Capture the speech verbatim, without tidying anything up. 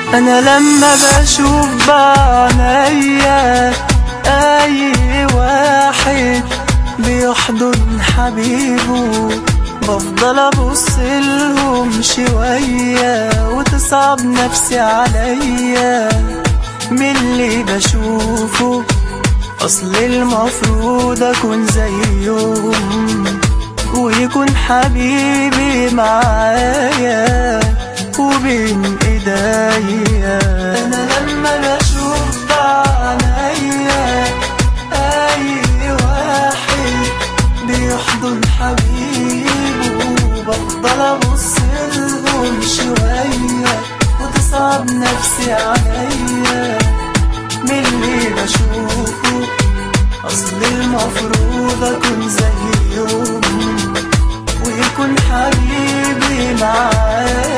انا لما بشوف بعينيا اي واحد بيحضن حبيبه بفضل ابص لهم شويه وتصعب نفسي عليا من اللي بشوفه. اصل المفروض اكون زيهم ويكون حبيبي معايا وبين ايديا. انا لما بشوف بعينيا اي واحد بيحضن حبيبه بفضل ابص لهم شويه وتصعب نفسي عليا من اللي بشوفه. اصل المفروض اكون زيهم ويكون حبيبي معايا